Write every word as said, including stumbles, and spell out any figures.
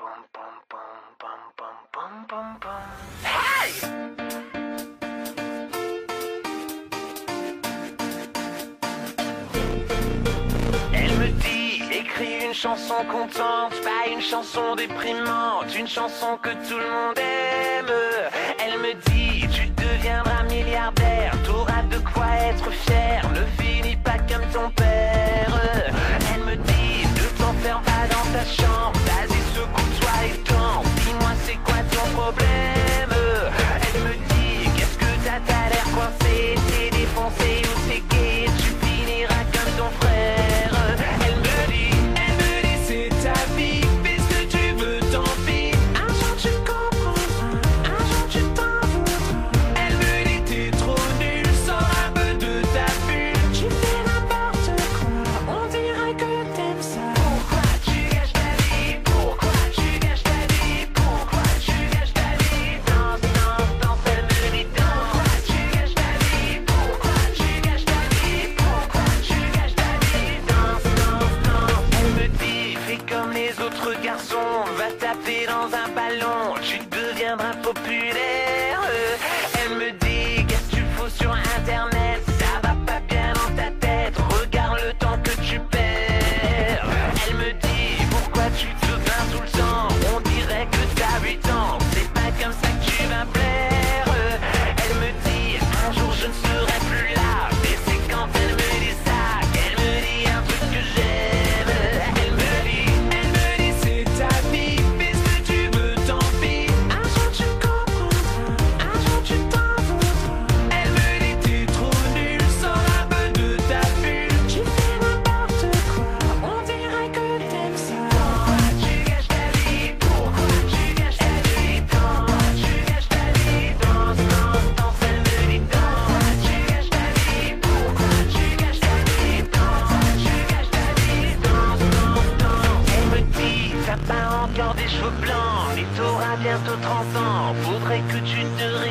pom, pom, pom, pom, pom, pom, pom, pom. Hey! Elle me dit, écris une chanson contente, pas une chanson déprimante, une chanson que tout le monde aime. Elle me dit, tu deviendras milliardaire, t'auras de quoi être fier, ne finis pas comme ton père. Elle me dit, ne t'enferme pas dans ta chambre, vas-y secoue-toi et danse, dis-moi c'est quoi ton problème. Elle me dit, qu'est-ce que t'as, t'as l'air coincé, t'es défoncé ou t'es gay, tu finiras comme ton frère. Elle me dit, elle me dit c'est ta vie, fais ce que tu veux, tant pis. Un jour tu comprendras, un jour tu t'en voudras. Elle me dit t'es trop nul, sors un peu de ta bulle, tu fais n'importe quoi, on dirait que t'aimes ça. Pourquoi tu gâches ta vie, pourquoi tu gâches ta vie, pourquoi tu gâches ta vie. Danse, danse, danse, elle me dit danse. Pourquoi tu gâches ta vie, pourquoi tu gâches ta vie, pourquoi tu gâches ta vie. Danse, danse, danse. Elle me dit fais comme les autres garçons, va taper dans un ballon, tu deviendras populaire. Elle me dit qu'est-ce que tu fous sur internet, ça va pas bien dans ta tête, regarde le temps que tu perds. Elle me dit pourquoi tu te plains tout le temps, on dirait que t'as huit ans, c'est pas comme ça que tu vas plaire. Elle me dit un jour je ne serai plus là, et c'est quand elle me dit ça qu'elle me dit un truc que j'aime. Elle me dit, elle me dit c'est ta vie, fais ce que tu veux, tant pis. Un jour tu comprendras, un jour tu t'en voudras. Elle me dit t'es trop nul, sors un peu de ta bulle, tu fais n'importe quoi, on dirait que t'aimes ça. Pourquoi tu gâches ta vie, pourquoi tu gâches ta vie, pourquoi tu gâches ta vie. Danse, danse, danse, elle me dit danse. Pourquoi tu gâches ta vie, pourquoi tu gâches ta vie, pourquoi tu gâches ta vie. Danse, danse, danse. Elle me dit t'as pas encore des cheveux blancs, mais t'auras bientôt trente ans, faudrait que tu te